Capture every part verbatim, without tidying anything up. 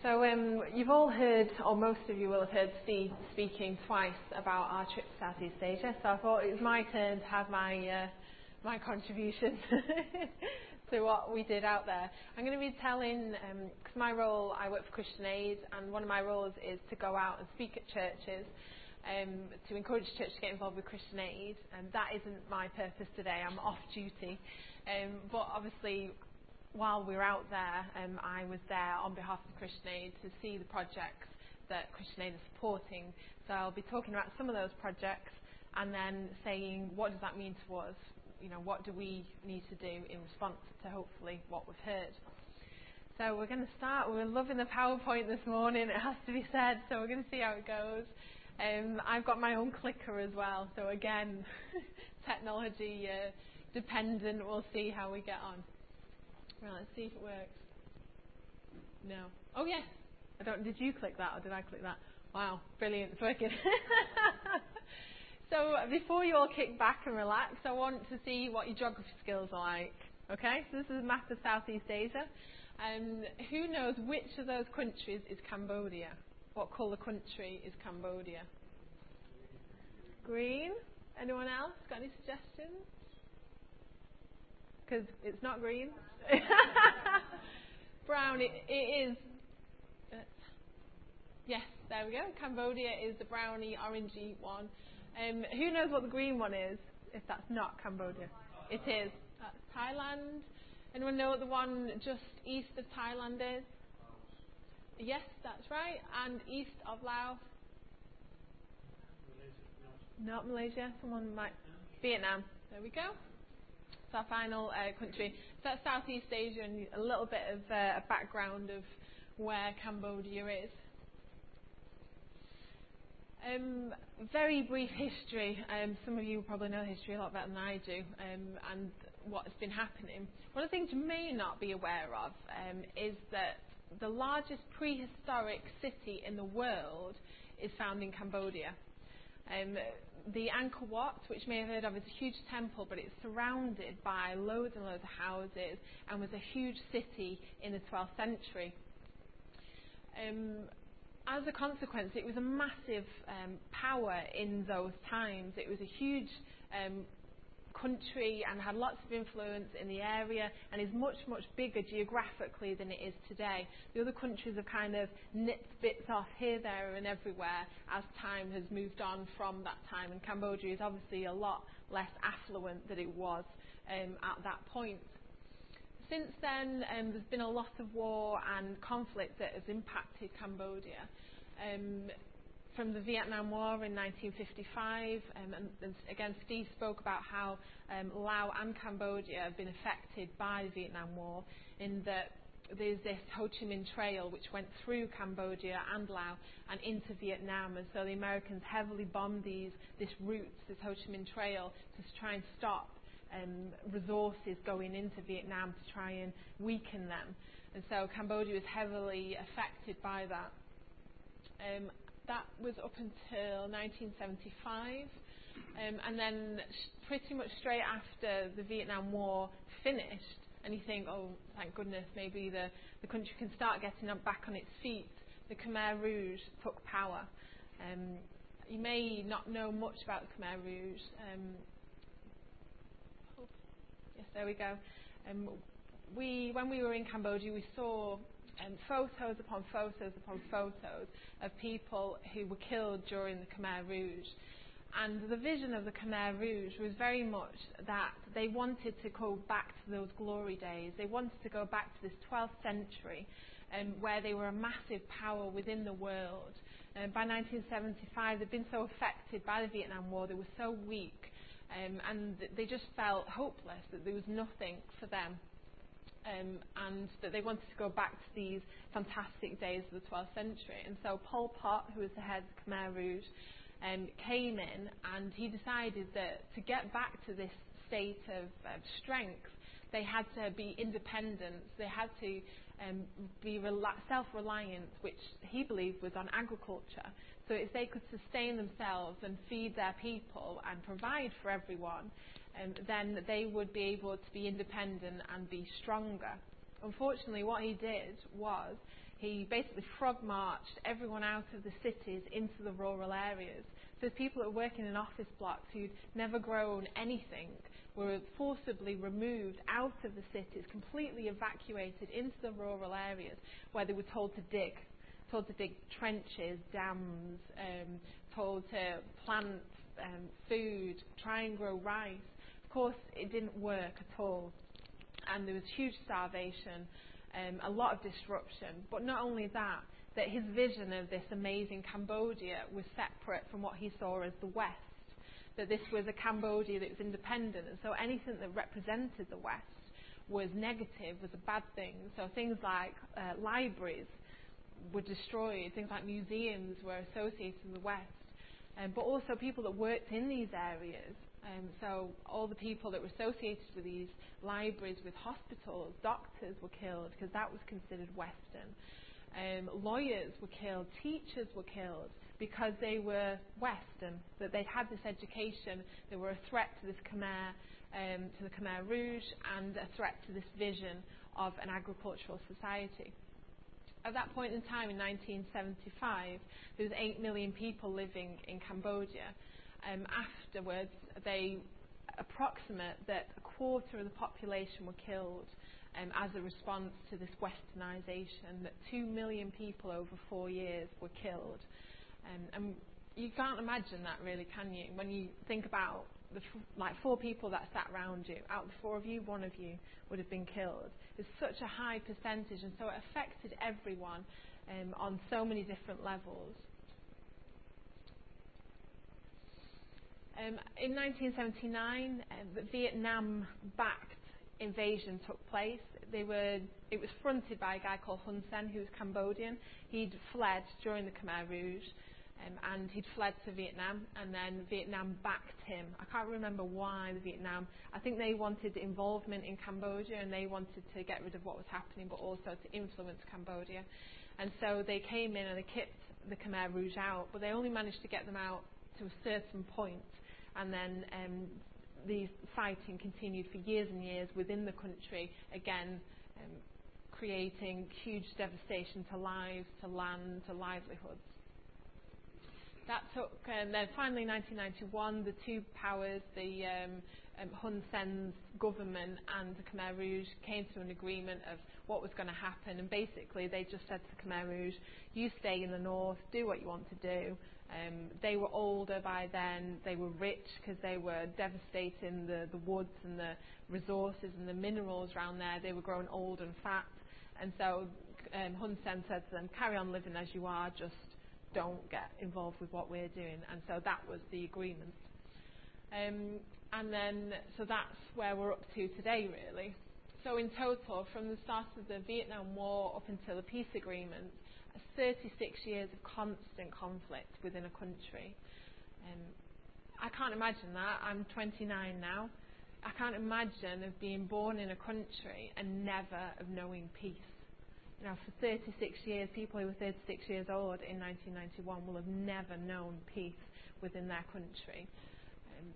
So um, you've all heard, or most of you will have heard Steve speaking twice about our trip to Southeast Asia. So I thought it was my turn to have my uh, my contribution to what we did out there. I'm going to be telling, because um, my role, I work for Christian Aid, and one of my roles is to go out and speak at churches um, to encourage church to get involved with Christian Aid. And that isn't my purpose today. I'm off duty, um, but obviously, while we were out there, um, I was there on behalf of Christian Aid to see the projects that Christian Aid is supporting. So I'll be talking about some of those projects and then saying, what does that mean to us? You know, what do we need to do in response to hopefully what we've heard? So we're going to start. We're loving the PowerPoint this morning, it has to be said, so we're going to see how it goes. Um, I've got my own clicker as well, so again, technology uh, dependent. We'll see how we get on. Right, let's see if it works. No. Oh, yes. I don't. Did you click that or did I click that? Wow, brilliant. It's working. So before you all kick back and relax, I want to see what your geography skills are like. Okay, so this is a map of Southeast Asia. Um, who knows which of those countries is Cambodia? What colour country is Cambodia? Green. Anyone else got any suggestions? Because it's not green. Brown, it, it is. Uh, yes, there we go. Cambodia is the browny, orangey one. Um, who knows what the green one is, if that's not Cambodia? It is. That's Thailand. Anyone know what the one just east of Thailand is? Yes, that's right. And east of Laos? Not Malaysia. Someone might. Vietnam. There we go. It's our final uh, country. So that's Southeast Asia, and a little bit of uh, a background of where Cambodia is. Um, very brief history. Um, some of you probably know history a lot better than I do, um, and what's been happening. One of the things you may not be aware of um, is that the largest prehistoric city in the world is found in Cambodia. Um, the Angkor Wat, which you may have heard of, is a huge temple, but it's surrounded by loads and loads of houses and was a huge city in the twelfth century. Um, as a consequence, it was a massive um, power in those times. It was a huge um, country and had lots of influence in the area and is much, much bigger geographically than it is today. The other countries have kind of nipped bits off here, there and everywhere as time has moved on from that time, and Cambodia is obviously a lot less affluent than it was um, at that point. Since then, um, there's been a lot of war and conflict that has impacted Cambodia. Um, from the Vietnam War in nineteen fifty-five, um, and, and again Steve spoke about how um, Laos and Cambodia have been affected by the Vietnam War, in that there's this Ho Chi Minh Trail which went through Cambodia and Laos and into Vietnam, and so the Americans heavily bombed these this route, this Ho Chi Minh Trail, to try and stop um, resources going into Vietnam to try and weaken them, and so Cambodia was heavily affected by that. Um, That was up until nineteen seventy-five, um, and then sh- pretty much straight after the Vietnam War finished, and you think, oh, thank goodness, maybe the, the country can start getting up back on its feet, the Khmer Rouge took power. Um, you may not know much about the Khmer Rouge. Um, oh, yes, there we go. Um, we, when we were in Cambodia, we saw Um, photos upon photos upon photos of people who were killed during the Khmer Rouge. And the vision of the Khmer Rouge was very much that they wanted to go back to those glory days. They wanted to go back to this twelfth century um, where they were a massive power within the world. Um, by nineteen seventy-five, they'd been so affected by the Vietnam War, they were so weak, um, and they just felt hopeless, that there was nothing for them. Um, and that they wanted to go back to these fantastic days of the twelfth century. And so Pol Pot, who was the head of the Khmer Rouge, um, came in, and he decided that to get back to this state of uh, strength, they had to be independent, they had to um, be rela- self-reliant, which he believed was on agriculture. So if they could sustain themselves and feed their people and provide for everyone, Um, then they would be able to be independent and be stronger. Unfortunately, what he did was he basically frog marched everyone out of the cities into the rural areas. So people that were working in office blocks who'd never grown anything were forcibly removed out of the cities, completely evacuated into the rural areas where they were told to dig, told to dig trenches, dams, um, told to plant um, food, try and grow rice. Of course, it didn't work at all, and there was huge starvation, um, a lot of disruption. But not only that, that his vision of this amazing Cambodia was separate from what he saw as the West, that this was a Cambodia that was independent, and so anything that represented the West was negative, was a bad thing. So things like uh, libraries were destroyed, things like museums were associated with the West, um, but also people that worked in these areas. Um, so all the people that were associated with these libraries, with hospitals, doctors were killed because that was considered Western. Um, lawyers were killed, teachers were killed because they were Western, that they'd had this education, they were a threat to this Khmer, um, to the Khmer Rouge, and a threat to this vision of an agricultural society. At that point in time, in nineteen seventy-five, there was eight million people living in Cambodia. Um, afterwards, they approximate that a quarter of the population were killed um, as a response to this westernisation, that two million people over four years were killed. Um, and you can't imagine that really, can you? When you think about the f- like four people that sat around you, out of the four of you, one of you would have been killed. It's such a high percentage, and so it affected everyone um, on so many different levels. Um, in nineteen seventy-nine, um, the Vietnam-backed invasion took place. They were, it was fronted by a guy called Hun Sen, who was Cambodian. He'd fled during the Khmer Rouge, um, and he'd fled to Vietnam, and then Vietnam backed him. I can't remember why the Vietnam. I think they wanted involvement in Cambodia, and they wanted to get rid of what was happening, but also to influence Cambodia. And so they came in and they kicked the Khmer Rouge out, but they only managed to get them out to a certain point. And then um, the fighting continued for years and years within the country, again um, creating huge devastation to lives, to land, to livelihoods. That took, um, then finally in nineteen ninety-one, the two powers, the um, um, Hun Sen's government and the Khmer Rouge, came to an agreement of what was going to happen, and basically they just said to the Khmer Rouge, you stay in the north, do what you want to do. Um, they were older by then, they were rich because they were devastating the, the woods and the resources and the minerals around there. They were growing old and fat, and so um, Hun Sen said to them, carry on living as you are, just don't get involved with what we're doing. And so that was the agreement. Um, and then, so that's where we're up to today, really. So in total, from the start of the Vietnam War up until the peace agreement, thirty-six years of constant conflict within a country. Um, I can't imagine that. I'm twenty-nine now. I can't imagine of being born in a country and never of knowing peace. You know, for thirty-six years, people who were thirty-six years old in nineteen ninety-one will have never known peace within their country. Um,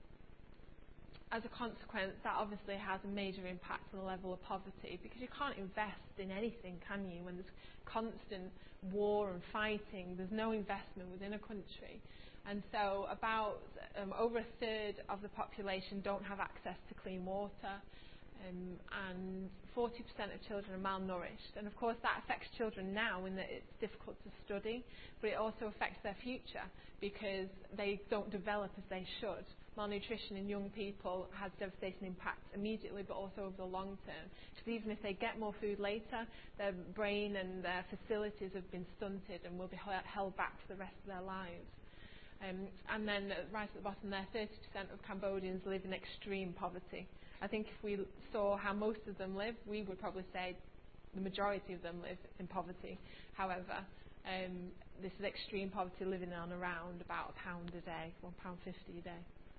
as a consequence, that obviously has a major impact on the level of poverty, because you can't invest in anything, can you? When there's constant war and fighting, there's no investment within a country. And so about um, over a third of the population don't have access to clean water, um, and forty percent of children are malnourished. And of course that affects children now in that it's difficult to study, but it also affects their future because they don't develop as they should. Malnutrition in young people has devastating impacts immediately, but also over the long term. Because even if they get more food later, their brain and their facilities have been stunted and will be held back for the rest of their lives. Um, and then uh, right at the bottom there, thirty percent of Cambodians live in extreme poverty. I think if we saw how most of them live, we would probably say the majority of them live in poverty. However, um, this is extreme poverty, living on around about a pound a day, one pound fifty a day.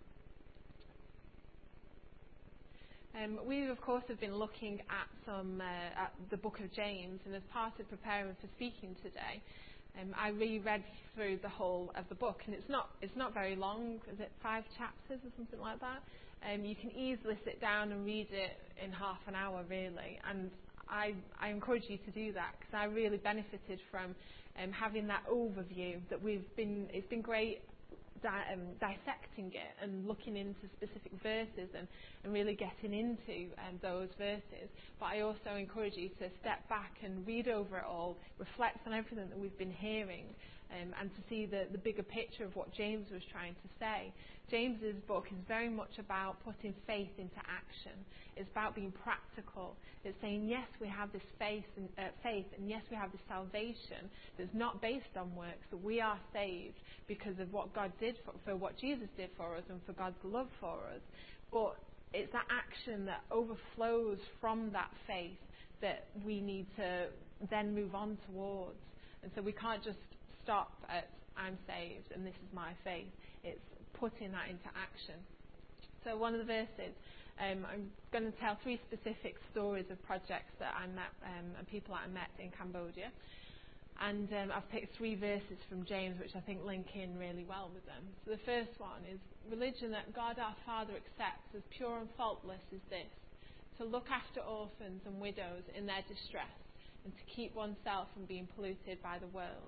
Um, we, of course, have been looking at some uh, at the Book of James, and as part of preparing for speaking today, um, I reread through the whole of the book, and it's not it's not very long. Is it five chapters or something like that? Um, you can easily sit down and read it in half an hour, really. And I, I encourage you to do that, because I really benefited from um, having that overview. That we've been, it's been great di- um, dissecting it and looking into specific verses and, and really getting into um, those verses. But I also encourage you to step back and read over it all, reflect on everything that we've been hearing, um, and to see the, the bigger picture of what James was trying to say. James's book is very much about putting faith into action. It's about being practical. It's saying, yes, we have this faith and, uh, faith, and yes, we have this salvation that's not based on works, that we are saved because of what God did for, for what Jesus did for us and for God's love for us. But it's that action that overflows from that faith that we need to then move on towards. And so we can't just stop at I'm saved and this is my faith. It's putting that into action. So one of the verses, um, I'm going to tell three specific stories of projects that I met um, and people that I met in Cambodia. And um, I've picked three verses from James which I think link in really well with them. So the first one is, religion that God our Father accepts as pure and faultless is this: to look after orphans and widows in their distress, and to keep oneself from being polluted by the world.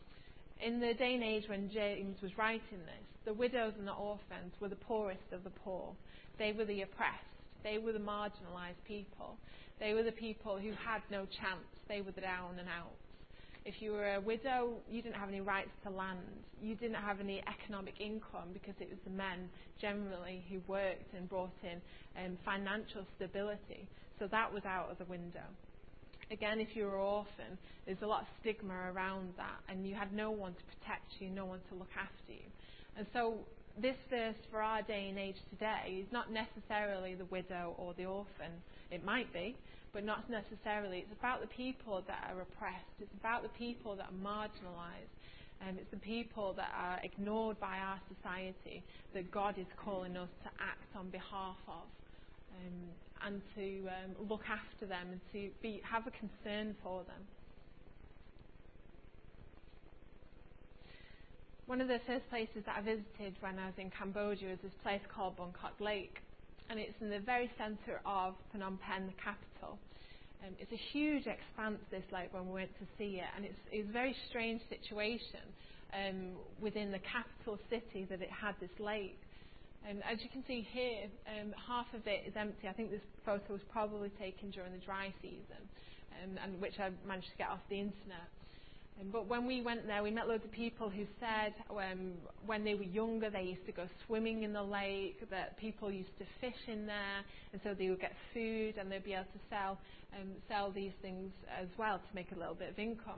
In the day and age when James was writing this, the widows and the orphans were the poorest of the poor. They were the oppressed. They were the marginalised people. They were the people who had no chance. They were the down and outs. If you were a widow, you didn't have any rights to land. You didn't have any economic income, because it was the men generally who worked and brought in um, financial stability. So that was out of the window. Again, if you were an orphan, there's a lot of stigma around that, and you had no one to protect you, no one to look after you. And so this verse for our day and age today is not necessarily the widow or the orphan. It might be, but not necessarily. It's about the people that are oppressed. It's about the people that are marginalised. And it's the people that are ignored by our society that God is calling us to act on behalf of. Um, and to um, look after them and to be, have a concern for them. One of the first places that I visited when I was in Cambodia was this place called Bangkok Lake, and it's in the very centre of Phnom Penh, the capital. Um, it's a huge expanse, this lake, when we went to see it, and it's, it's a very strange situation um, within the capital city that it had this lake. Um, as you can see here, um, half of it is empty. I think this photo was probably taken during the dry season, um, and which I managed to get off the internet. Um, but when we went there, we met loads of people who said um, when they were younger, they used to go swimming in the lake, that people used to fish in there, and so they would get food and they'd be able to sell, um, sell these things as well to make a little bit of income.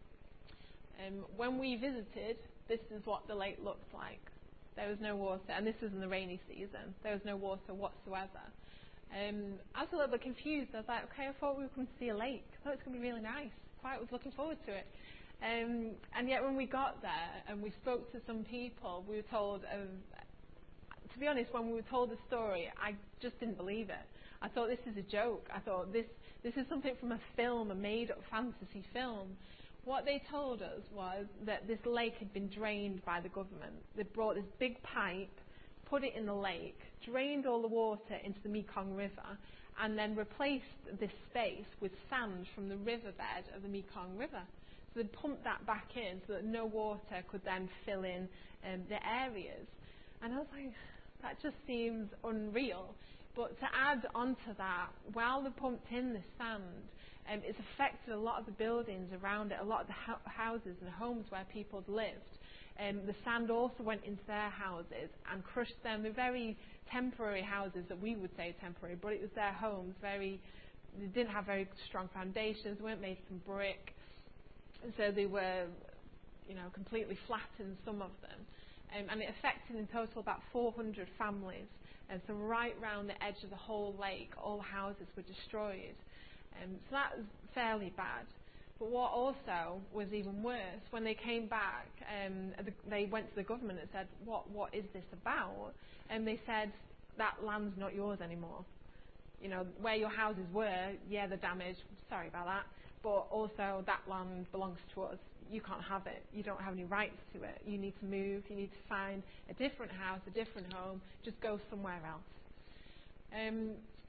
Um, when we visited, this is what the lake looked like. There was no water, and this was in the rainy season. There was no water whatsoever. Um, I was a little bit confused. I was like, okay, I thought we were going to see a lake. I thought it was going to be really nice. Quite was looking forward to it. Um, and yet when we got there and we spoke to some people, we were told, of, to be honest, when we were told the story, I just didn't believe it. I thought, this is a joke. I thought, this, this is something from a film, a made-up fantasy film. What they told us was that this lake had been drained by the government. They brought this big pipe, put it in the lake, drained all the water into the Mekong River, and then replaced this space with sand from the riverbed of the Mekong River. So they pumped that back in so that no water could then fill in um, the areas. And I was like, that just seems unreal. But to add onto that, while they pumped in the sand, Um, it's affected a lot of the buildings around it, a lot of the ho- houses and homes where people had lived. Um, the sand also went into their houses and crushed them. They're very temporary houses that we would say temporary, but it was their homes. Very, they didn't have very strong foundations. They weren't made from brick, and so they were, you know, completely flattened, some of them. Um, and it affected in total about four hundred families. And so right round the edge of the whole lake, all the houses were destroyed. Um, so that was fairly bad. But what also was even worse, when they came back, um, they went to the government and said, what, what is this about? And they said, that land's not yours anymore. You know, where your houses were, yeah, they're damaged, sorry about that, but also that land belongs to us. You can't have it. You don't have any rights to it. You need to move. You need to find a different house, a different home. Just go somewhere else. Um,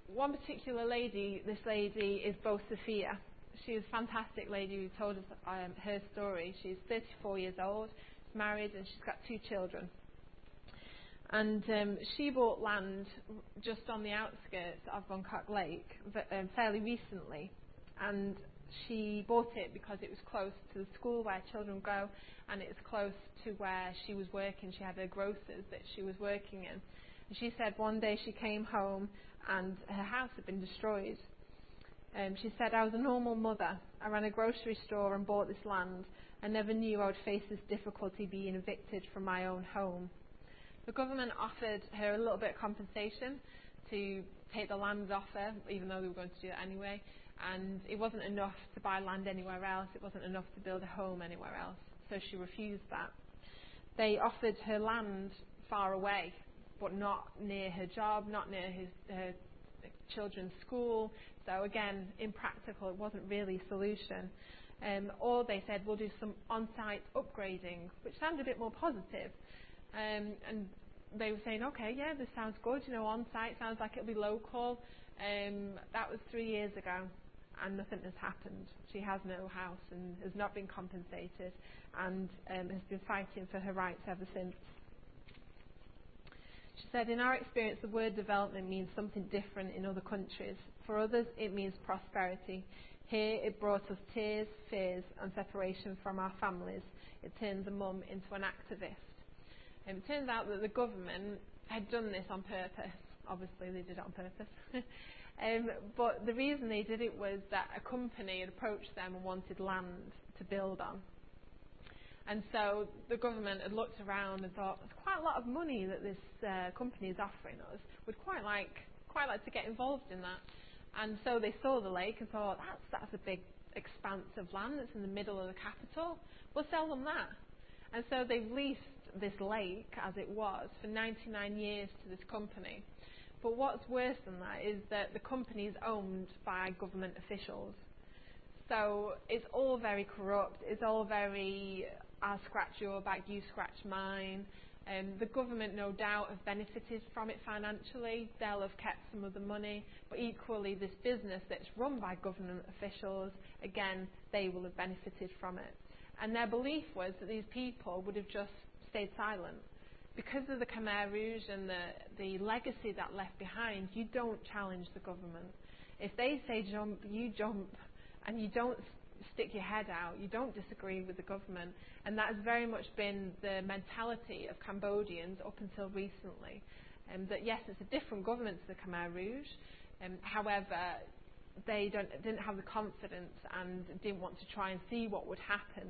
one particular lady, this lady is Bo Sophia. She's a fantastic lady who told us um, her story. She's thirty-four years old, married, and she's got two children. And um, she bought land just on the outskirts of Buncott Lake um, fairly recently. And she bought it because it was close to the school where children go, and it's close to where she was working. She had her grocers that she was working in. And she said one day she came home and her house had been destroyed. Um, she said, "I was a normal mother. I ran a grocery store and bought this land. I never knew I would face this difficulty being evicted from my own home." The government offered her a little bit of compensation to take the land off her, even though they were going to do it anyway. And it wasn't enough to buy land anywhere else. It wasn't enough to build a home anywhere else. So she refused that. They offered her land far away, but not near her job, not near his, her children's school. So again, impractical. It wasn't really a solution. Um, or they said, we'll do some on-site upgrading, which sounded a bit more positive. Um, and they were saying, okay, yeah, this sounds good. You know, on-site sounds like it'll be local. Um, that was three years ago, and nothing has happened. She has no house and has not been compensated, and um, has been fighting for her rights ever since. She said, in our experience, the word development means something different in other countries. For others, it means prosperity. Here, it brought us tears, fears, and separation from our families. It turned the mum into an activist. And it turns out that the government had done this on purpose. Obviously, they did it on purpose. um, but the reason they did it was that a company had approached them and wanted land to build on. And so the government had looked around and thought, there's quite a lot of money that this uh, company is offering us. We'd quite like quite like to get involved in that. And so they saw the lake and thought, that's, that's a big expanse of land that's in the middle of the capital. We'll sell them that. And so they've leased this lake, as it was, for ninety-nine years to this company. But what's worse than that is that the company is owned by government officials. So it's all very corrupt. It's all very, I'll scratch your back, you scratch mine. Um, the government, no doubt, have benefited from it financially. They'll have kept some of the money. But equally, this business that's run by government officials, again, they will have benefited from it. And their belief was that these people would have just stayed silent. Because of the Khmer Rouge and the, the legacy that left behind, you don't challenge the government. If they say jump, you jump, and you don't stick your head out, you don't disagree with the government. And that has very much been the mentality of Cambodians up until recently. Um, that yes, it's a different government to the Khmer Rouge, um, however, they don't, didn't have the confidence and didn't want to try and see what would happen.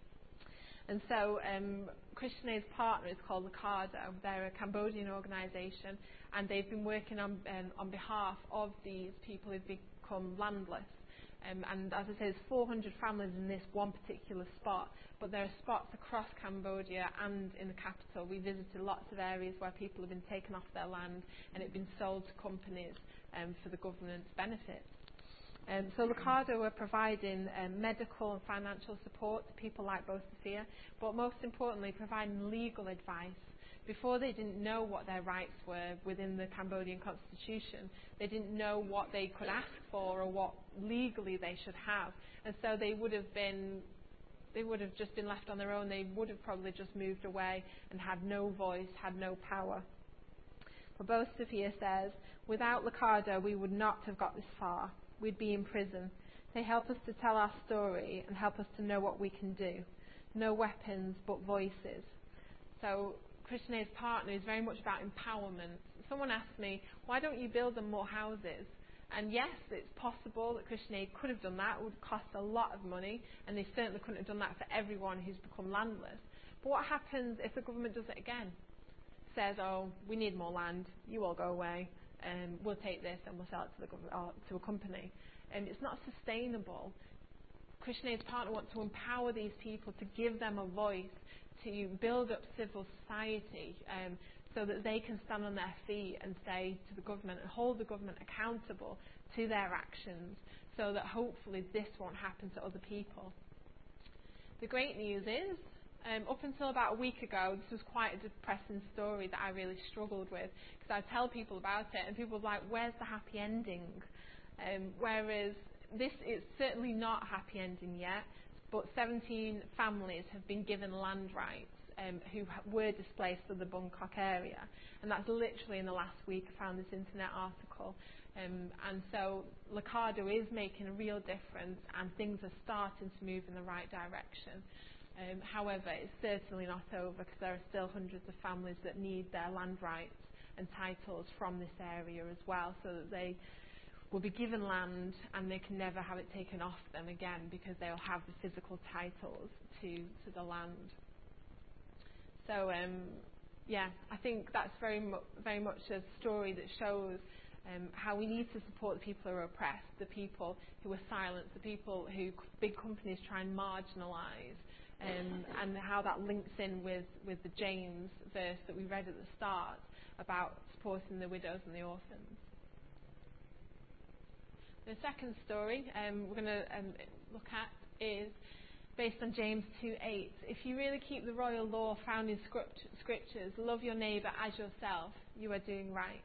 And so um, Christian Aid's partner is called Licado. They're a Cambodian organisation, and they've been working on um, on behalf of these people who've become landless. Um, and as I say, there's four hundred families in this one particular spot, but there are spots across Cambodia and in the capital. We visited lots of areas where people have been taken off their land and it been sold to companies um, for the government's benefit. Um, so Licado are providing um, medical and financial support to people like Bo Sophia, but most importantly providing legal advice. Before, they didn't know what their rights were within the Cambodian constitution. They didn't know what they could ask for or what legally they should have, and so they would have been they would have just been left on their own. They would have probably just moved away and had no voice, had no power. But Bo Sophia says, without Licado we would not have got this far. We'd be in prison. They help us to tell our story and help us to know what we can do. No weapons, but voices. So Christian Aid's partner is very much about empowerment. Someone asked me, why don't you build them more houses? And yes, it's possible that Christian Aid could have done that. It would cost a lot of money, and they certainly couldn't have done that for everyone who's become landless. But what happens if the government does it again? Says, oh, we need more land, you all go away. Um, we'll take this and we'll sell it to, the gov- or to a company. And it's not sustainable. Christian Aid's partner wants to empower these people, to give them a voice, to build up civil society um, so that they can stand on their feet and say to the government and hold the government accountable to their actions, so that hopefully this won't happen to other people. The great news is Um, up until about a week ago, this was quite a depressing story that I really struggled with, because I tell people about it and people are like, where's the happy ending? Um, whereas this is certainly not a happy ending yet, but seventeen families have been given land rights um, who ha- were displaced to the Bangkok area, and that's literally in the last week. I found this internet article. Um, and so Licado is making a real difference, and things are starting to move in the right direction. Um, however, it's certainly not over, because there are still hundreds of families that need their land rights and titles from this area as well, so that they will be given land and they can never have it taken off them again, because they'll have the physical titles to, to the land. So, um, yeah, I think that's very, mu- very much a story that shows Um, how we need to support the people who are oppressed, the people who are silenced, the people who c- big companies try and marginalise, um, and how that links in with, with the James verse that we read at the start about supporting the widows and the orphans. The second story um, we're going to um, look at is based on James two eight. If you really keep the royal law found in script- scriptures, love your neighbour as yourself, you are doing right.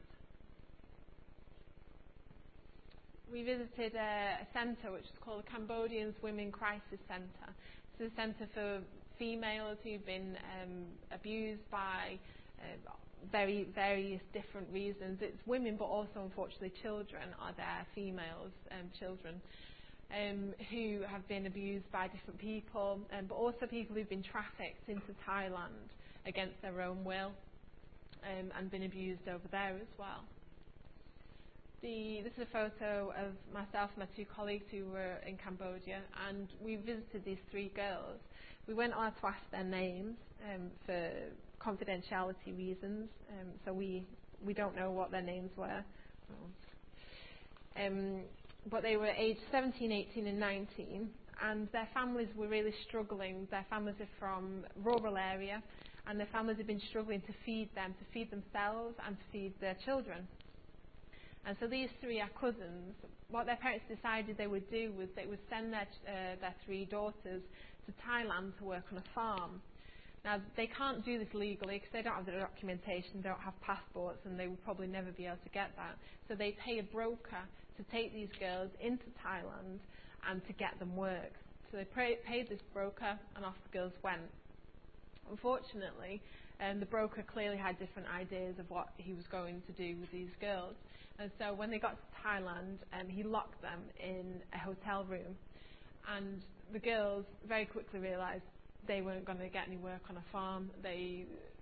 We visited a, a centre which is called the Cambodians Women Crisis Centre. It's a centre for females who've been um, abused by uh, very various different reasons. It's women, but also unfortunately children are there, females and um, children um, who have been abused by different people, um, but also people who've been trafficked into Thailand against their own will um, and been abused over there as well. The, this is a photo of myself and my two colleagues who were in Cambodia, and we visited these three girls. We weren't allowed to ask their names um, for confidentiality reasons, um, so we we don't know what their names were. Um, but they were aged seventeen, eighteen and nineteen, and their families were really struggling. Their families are from rural area, and their families have been struggling to feed them, to feed themselves and to feed their children. And so these three are cousins. What their parents decided they would do was they would send their, uh, their three daughters to Thailand to work on a farm. Now, they can't do this legally because they don't have the documentation, they don't have passports, and they would probably never be able to get that. So they pay a broker to take these girls into Thailand and to get them work. So they pay, paid this broker, and off the girls went. Unfortunately, um, the broker clearly had different ideas of what he was going to do with these girls. And so when they got to Thailand, um, he locked them in a hotel room. And the girls very quickly realised they weren't going to get any work on a farm. They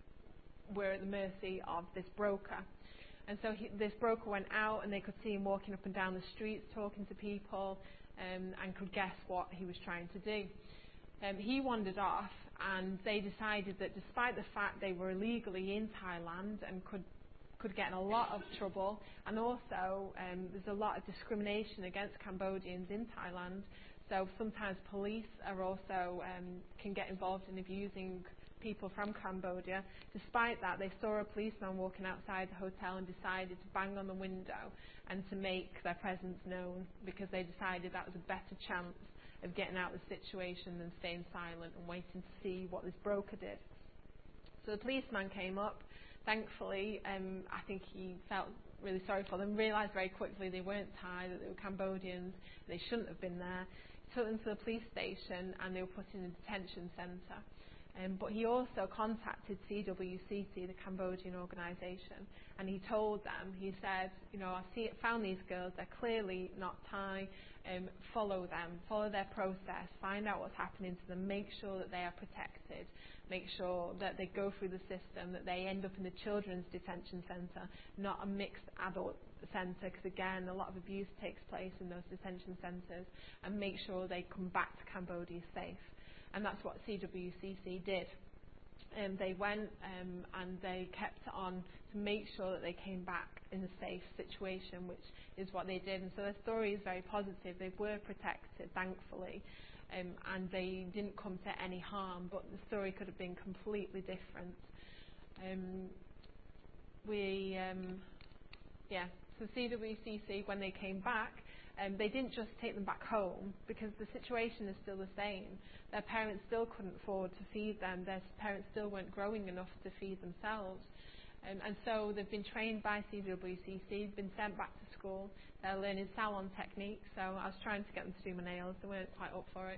were at the mercy of this broker. And so he, this broker went out, and they could see him walking up and down the streets talking to people, um, and could guess what he was trying to do. Um, he wandered off, and they decided that despite the fact they were illegally in Thailand and could could get in a lot of trouble, and also um, there's a lot of discrimination against Cambodians in Thailand, so sometimes police are also um, can get involved in abusing people from Cambodia. Despite that, they saw a policeman walking outside the hotel and decided to bang on the window and to make their presence known, because they decided that was a better chance of getting out of the situation than staying silent and waiting to see what this broker did. So the policeman came up. Thankfully, um, I think he felt really sorry for them, realised very quickly they weren't Thai, that they were Cambodians, they shouldn't have been there. He took them to the police station, and they were put in a detention centre. Um, but he also contacted C W C C, the Cambodian organisation, and he told them, he said, you know, I've see, found these girls, they're clearly not Thai, um, follow them, follow their process, find out what's happening to them, make sure that they are protected, make sure that they go through the system, that they end up in the children's detention centre, not a mixed adult centre, because again, a lot of abuse takes place in those detention centres, and make sure they come back to Cambodia safe. And that's what C W C C did. Um, they went um, and they kept on to make sure that they came back in a safe situation, which is what they did. And so their story is very positive. They were protected, thankfully, um, and they didn't come to any harm, but the story could have been completely different. Um, we, um, yeah, so C W C C, when they came back, Um, they didn't just take them back home because the situation is still the same. Their parents still couldn't afford to feed them. Their parents still weren't growing enough to feed themselves. Um, and so they've been trained by C W C C, been sent back to school. They're learning salon techniques. So I was trying to get them to do my nails. They weren't quite up for it.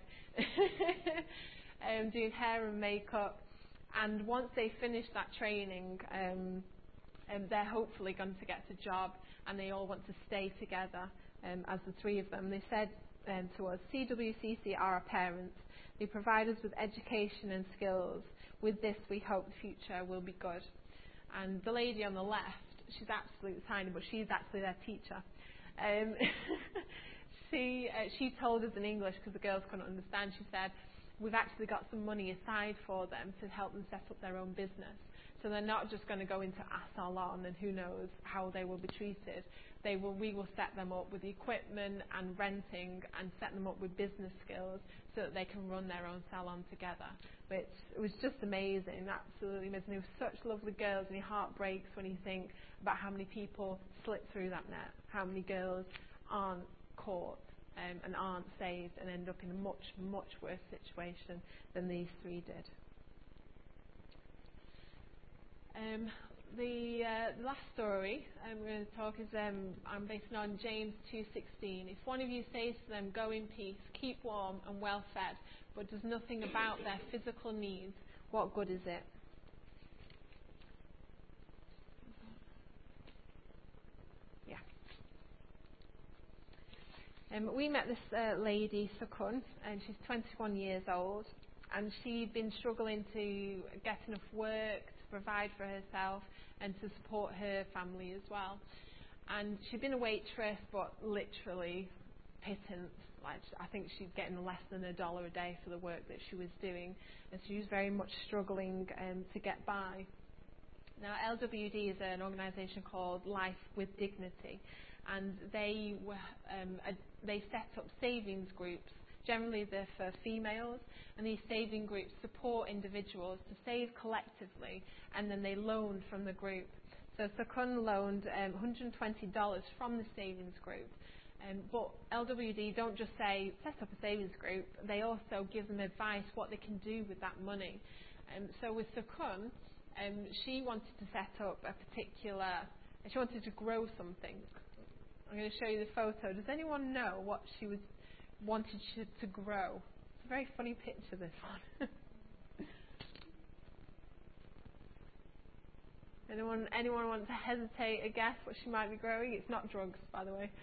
um, doing hair and makeup. And once they finish that training, um, um, they're hopefully going to get a job, and they all want to stay together um, as the three of them. They said um, to us, C W C C are our parents. They provide us with education and skills. With this, we hope the future will be good. And the lady on the left, she's absolutely tiny, but she's actually their teacher. Um, she, uh, she told us in English, because the girls couldn't understand, she said, we've actually got some money aside for them to help them set up their own business. So they're not just going to go into a salon and who knows how they will be treated. They will, we will set them up with the equipment and renting and set them up with business skills so that they can run their own salon together. Which it was just amazing, absolutely amazing. They were such lovely girls, and your heart breaks when you think about how many people slip through that net, how many girls aren't caught um, and aren't saved and end up in a much, much worse situation than these three did. Um, the, uh, the last story I'm going to talk is um, I'm basing on James two sixteen. If one of you says to them, go in peace, keep warm and well fed, but does nothing about their physical needs, what good is it? Yeah. Um, we met this uh, lady, Sukun, and she's twenty-one years old, and she'd been struggling to get enough work to provide for herself and to support her family as well. And she'd been a waitress, but literally pittance. Like, I think she's getting less than a dollar a day for the work that she was doing, and she was very much struggling um, to get by. Now, L W D is an organisation called Life with Dignity, and they were um, a, they set up savings groups. Generally, they're for females, and these saving groups support individuals to save collectively, and then they loan from the group. So Sukun loaned um, one hundred twenty dollars from the savings group. Um, but L W D don't just say, set up a savings group, they also give them advice what they can do with that money. Um, so with Sukun, um, she wanted to set up a particular, she wanted to grow something. I'm going to show you the photo. Does anyone know what she was wanted to, to grow? It's a very funny picture, this one. Anyone, anyone want to hesitate a guess what she might be growing? It's not drugs, by the way.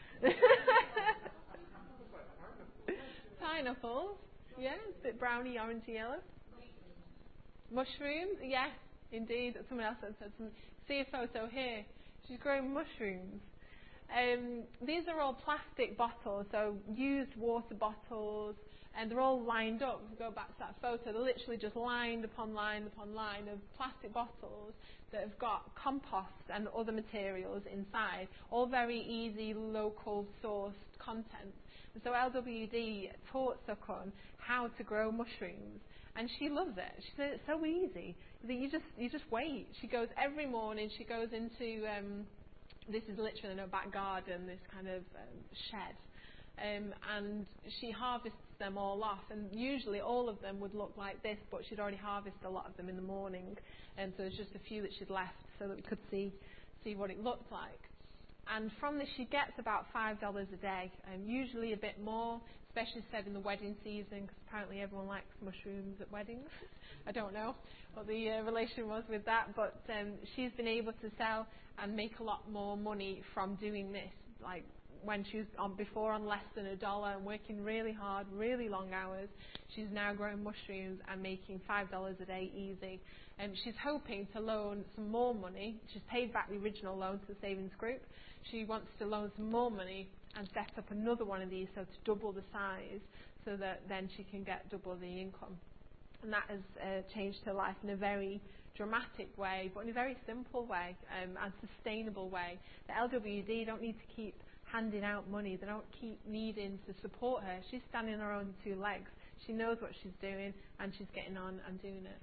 Pineapples. Yeah, it's a bit browny, orangey yellow. Mushrooms. Yeah, indeed. Someone else had said something. See a photo here. She's growing mushrooms. Um, these are all plastic bottles, so used water bottles, and they're all lined up. If we go back to that photo, they're literally just lined upon line upon line of plastic bottles that have got compost and other materials inside, all very easy, local sourced content. And so L W D taught Sukun how to grow mushrooms, and she loves it. She said it's so easy that you just you just wait. She goes every morning. She goes into um, this is literally in her back garden, this kind of um, shed. Um, and she harvests them all off, and usually all of them would look like this, but she'd already harvested a lot of them in the morning, and so there's just a few that she'd left so that we could see see what it looked like. And from this she gets about five dollars a day, and usually a bit more, especially said in the wedding season, because apparently everyone likes mushrooms at weddings. I don't know what the uh, relation was with that, but um, she's been able to sell and make a lot more money from doing this, like when she was on before on less than a dollar and working really hard, really long hours. She's now growing mushrooms and making five dollars a day easy. And she's hoping to loan some more money. She's paid back the original loan to the savings group. She wants to loan some more money and set up another one of these, so to double the size, so that then she can get double the income. And that has uh, changed her life in a very dramatic way, but in a very simple way um, and sustainable way. The L W D don't need to keep handing out money. They don't keep needing to support her. She's standing on her own two legs. She knows what she's doing, and she's getting on and doing it.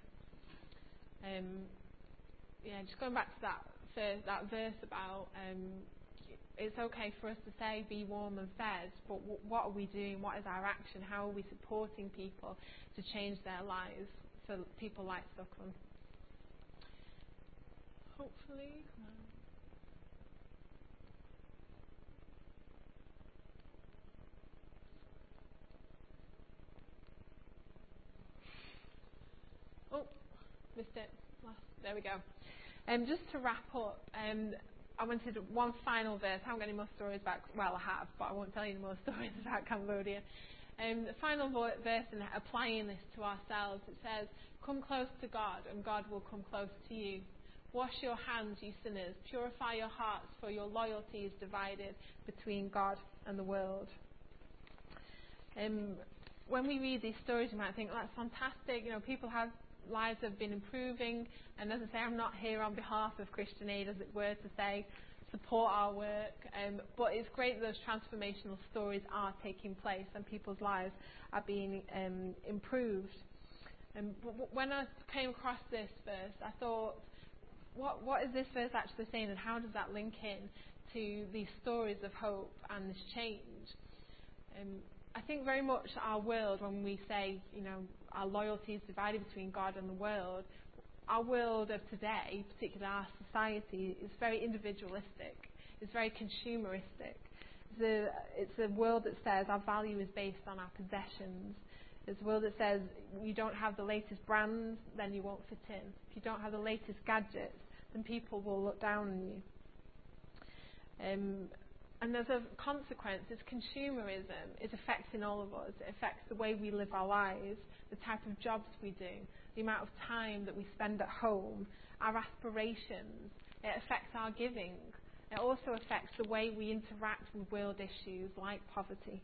Um, yeah, just going back to that first, that verse about um, it's okay for us to say be warm and fed, but w- what are we doing? What is our action? How are we supporting people to change their lives for people like Stockland? Hopefully. Come on. Oh, missed it. Last, there we go. Um, just to wrap up, um, I wanted one final verse. I haven't got any more stories about, well, I have, but I won't tell you any more stories about Cambodia. Um, the final vo- verse, and applying this to ourselves, it says, "Come close to God, and God will come close to you. Wash your hands, you sinners. Purify your hearts, for your loyalty is divided between God and the world." Um, when we read these stories, you might think, oh, that's fantastic. You know, people have lives have been improving. And as I say, I'm not here on behalf of Christian Aid, as it were, to say support our work. Um, but it's great that those transformational stories are taking place and people's lives are being um, improved. Um, but w- when I came across this verse, I thought, what what is this verse actually saying, and how does that link in to these stories of hope and this change? Um, I think very much our world, when we say, you know, our loyalty is divided between God and the world, our world of today, particularly our society, is very individualistic. It's very consumeristic. It's a, it's a world that says our value is based on our possessions. It's a world that says you don't have the latest brands, then you won't fit in. If you don't have the latest gadgets, then people will look down on you. Um, And as a consequence, this consumerism is affecting all of us. It affects the way we live our lives, the type of jobs we do, the amount of time that we spend at home, our aspirations. It affects our giving. It also affects the way we interact with world issues like poverty.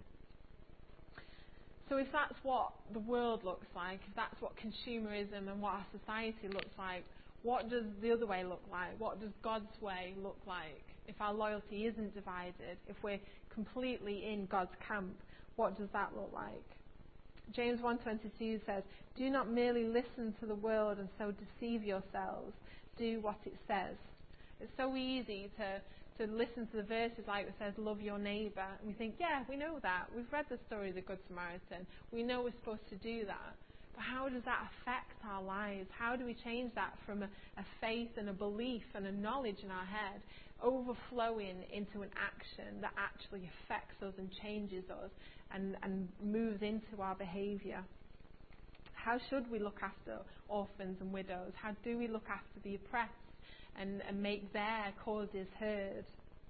So if that's what the world looks like, if that's what consumerism and what our society looks like, what does the other way look like? What does God's way look like? If our loyalty isn't divided, if we're completely in God's camp, what does that look like? James one twenty-two says, "Do not merely listen to the world and so deceive yourselves. Do what it says." It's so easy to, to listen to the verses like it says, "Love your neighbour." And we think, yeah, we know that. We've read the story of the Good Samaritan. We know we're supposed to do that. But how does that affect our lives? How do we change that from a, a faith and a belief and a knowledge in our head overflowing into an action that actually affects us and changes us and, and moves into our behaviour? How should we look after orphans and widows? How do we look after the oppressed and, and make their causes heard?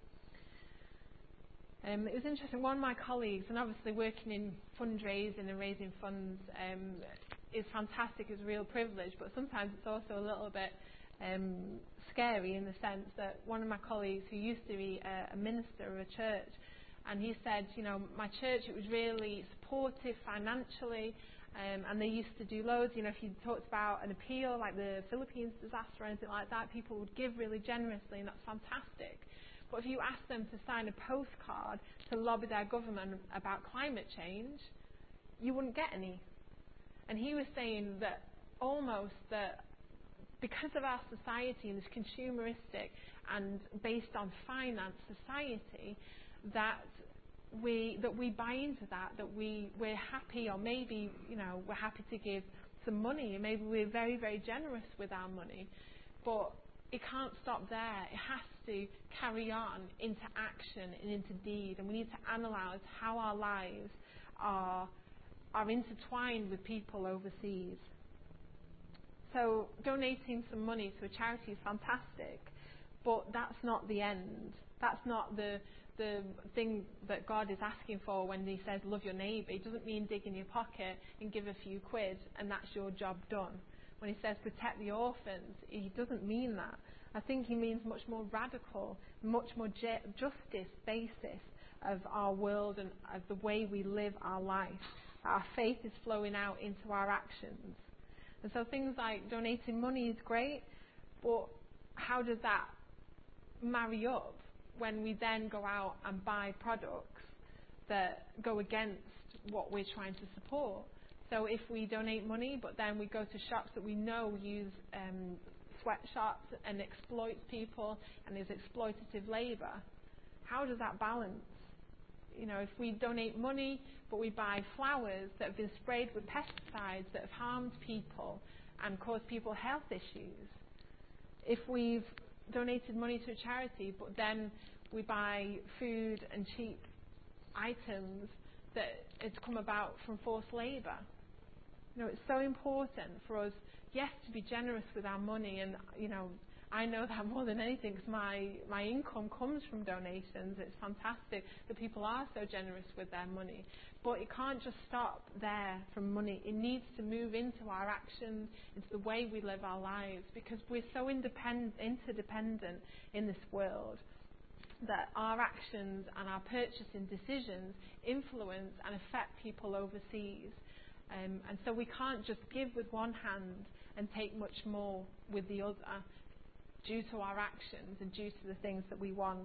Um, it was interesting, one of my colleagues, and obviously working in fundraising and raising funds um, is fantastic, it's a real privilege, but sometimes it's also a little bit um, scary in the sense that one of my colleagues who used to be a, a minister of a church, and he said, you know, my church, it was really supportive financially, um, and they used to do loads, you know, if you talked about an appeal like the Philippines disaster or anything like that, people would give really generously, and that's fantastic. But if you ask them to sign a postcard to lobby their government about climate change, you wouldn't get any. And he was saying that almost that because of our society and this consumeristic and based on finance society, that we that we buy into that, that we, we're happy, or maybe, you know, we're happy to give some money, and maybe we're very, very generous with our money. But it can't stop there. It has to carry on into action and into deed, and we need to analyse how our lives are are intertwined with people overseas. So donating some money to a charity is fantastic, but that's not the end. That's not the the thing that God is asking for when He says love your neighbour. It doesn't mean dig in your pocket and give a few quid and that's your job done. When He says protect the orphans, He doesn't mean that. I think He means much more radical, much more ju- justice basis of our world and of the way we live our life. Our faith is flowing out into our actions. And so things like donating money is great, but how does that marry up when we then go out and buy products that go against what we're trying to support? So if we donate money, but then we go to shops that we know use um, sweatshops and exploit people and is exploitative labour, How does that balance? You know, if we donate money, but we buy flowers that have been sprayed with pesticides that have harmed people and caused people health issues. If we've donated money to a charity, but then we buy food and cheap items that has come about from forced labour. You know, it's so important for us, yes, to be generous with our money, and you know, I know that more than anything because my, my income comes from donations. It's fantastic that people are so generous with their money. But it can't just stop there from money. It needs to move into our actions, into the way we live our lives, because we're so independent, interdependent in this world that our actions and our purchasing decisions influence and affect people overseas. Um, and so we can't just give with one hand and take much more with the other, due to our actions and due to the things that we want.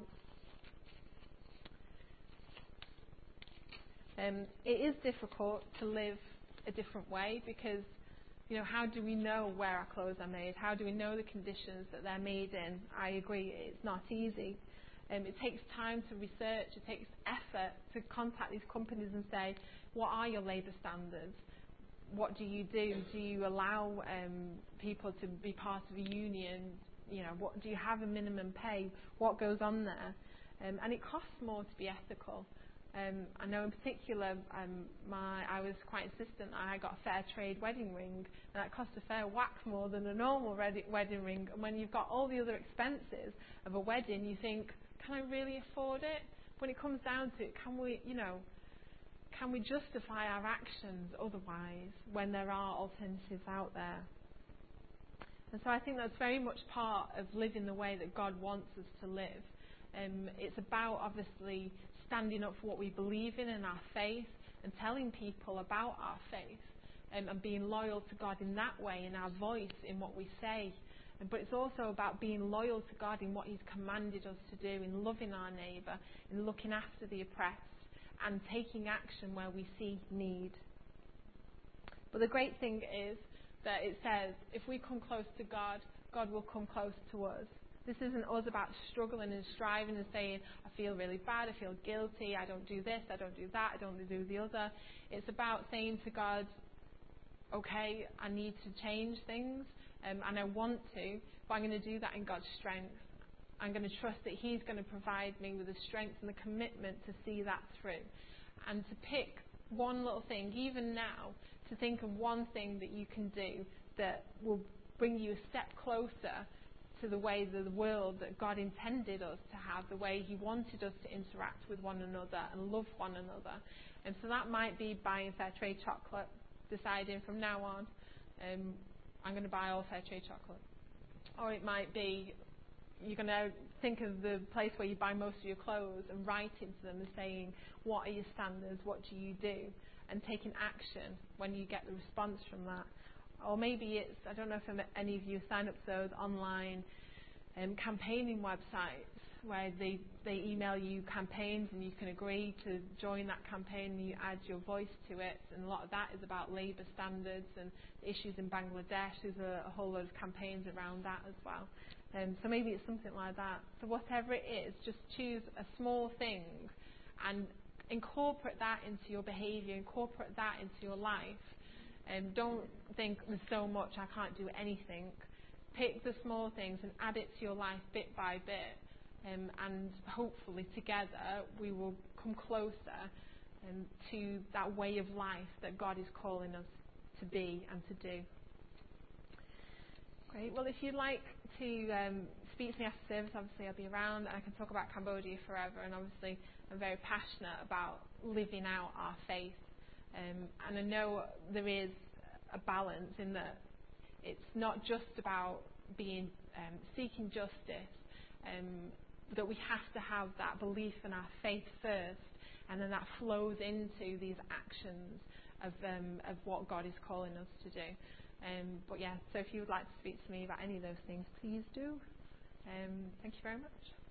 Um, it is difficult to live a different way because, you know, how do we know where our clothes are made? How do we know the conditions that they're made in? I agree, it's not easy. Um, it takes time to research, it takes effort to contact these companies and say, what are your labour standards? What do you do? Do you allow um, people to be part of a union? You know, what do you have a minimum pay? What goes on there? Um, and it costs more to be ethical. Um, I know in particular, um, my I was quite insistent I got a fair trade wedding ring, and that cost a fair whack more than a normal red- wedding ring. And when you've got all the other expenses of a wedding, you think, can I really afford it? When it comes down to it, can we, you know, can we justify our actions otherwise when there are alternatives out there? And so I think that's very much part of living the way that God wants us to live. Um, it's about obviously standing up for what we believe in and our faith and telling people about our faith, um, and being loyal to God in that way, in our voice, in what we say. But it's also about being loyal to God in what He's commanded us to do, in loving our neighbour, in looking after the oppressed, and taking action where we see need. But the great thing is that it says, if we come close to God, God will come close to us. This isn't us about struggling and striving and saying, I feel really bad, I feel guilty, I don't do this, I don't do that, I don't do the other. It's about saying to God, okay, I need to change things, um, and I want to, but I'm going to do that in God's strength. I'm going to trust that He's going to provide me with the strength and the commitment to see that through. And to pick one little thing, even now, to think of one thing that you can do that will bring you a step closer to the way that the world that God intended us to have, the way He wanted us to interact with one another and love one another. And so that might be buying fair trade chocolate, deciding from now on, um, I'm going to buy all fair trade chocolate. Or it might be you're going to think of the place where you buy most of your clothes and writing to them and saying, what are your standards, what do you do? And taking action when you get the response from that. Or maybe it's, I don't know if any of you sign up to those online um, campaigning websites where they, they email you campaigns and you can agree to join that campaign and you add your voice to it. And a lot of that is about labour standards and issues in Bangladesh. There's a, a whole lot of campaigns around that as well. Um, so maybe it's something like that. So whatever it is, just choose a small thing and incorporate that into your behaviour, incorporate that into your life. And um, don't think there's so much, I can't do anything. Pick the small things and add it to your life bit by bit. Um, and hopefully together we will come closer um, to that way of life that God is calling us to be and to do. Great. Well, if you'd like to um, speak to me after service, obviously I'll be around and I can talk about Cambodia forever. And obviously I'm very passionate about living out our faith. Um, and I know there is a balance in that it's not just about being um, seeking justice, um, that we have to have that belief in our faith first, and then that flows into these actions of um, of what God is calling us to do. Um, but yeah, so if you would like to speak to me about any of those things, please do. Um, thank you very much.